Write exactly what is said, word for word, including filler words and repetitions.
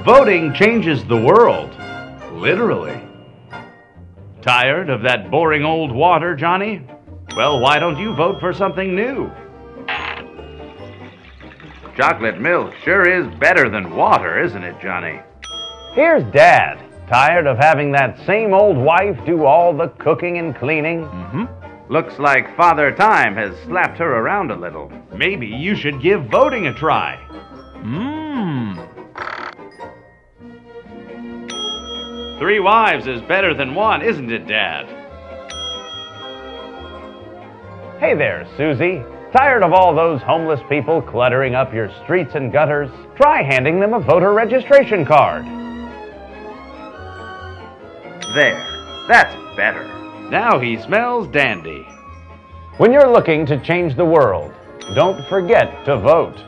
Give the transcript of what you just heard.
Voting changes the world. Literally. Tired of that boring old water, Johnny? Well, why don't you vote for something new? Chocolate milk sure is better than water, isn't it, Johnny? Here's Dad. Tired of having that same old wife do all the cooking and cleaning? Mm-hmm. Looks like Father Time has slapped her around a little. Maybe you should give voting a try. Mmm. Three wives is better than one, isn't it, Dad? Hey there, Susie. Tired of all those homeless people cluttering up your streets and gutters? Try handing them a voter registration card. There. That's better. Now he smells dandy. When you're looking to change the world, don't forget to vote.